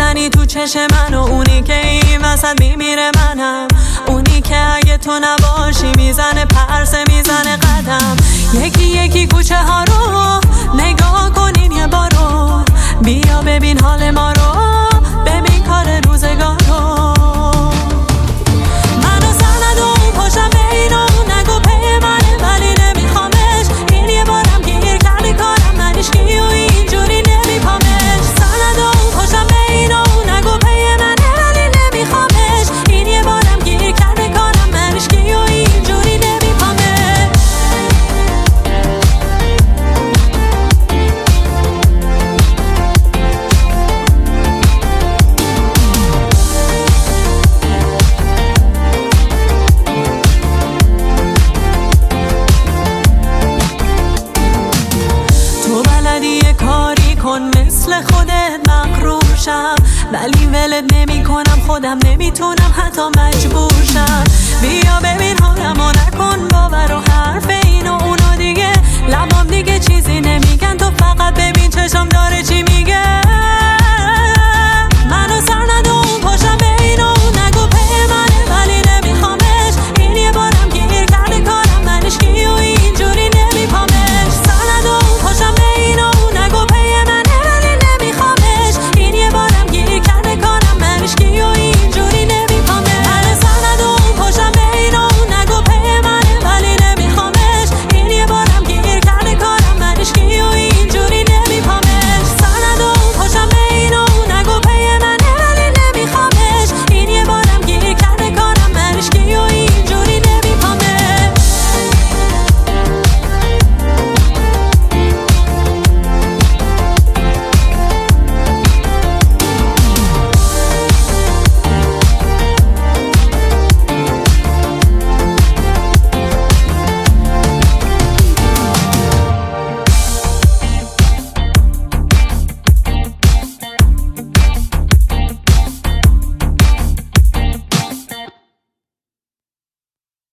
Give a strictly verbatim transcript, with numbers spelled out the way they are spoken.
میزنی تو چشم من و اونی که این وسط میمیره منم، اونی که اگه تو نباشی میزنه پرسه میزنه قدم. یکی یکی کوچه ها رو نگاه کنین یه بارو، بیا ببین حال ما رو، ببین کار روزگار رو. منو سند و اون پاشم بین و اون نگو پی منه ولی نمیخوامش، این یه بارم گیر کرده کارم منش کی و اینجوری نمیپامش. سند و اون پاشم بین و اون نگو پی منه ولی نمیخوامش، این یه بارم گیر کرده کارم منش کی و اینجوری نمیپامش. کاری کن مثل خودت مغرور شم، ولی ولت نمی کنم، خودم نمیتونم حتی مجبور شم. بیا ببین حال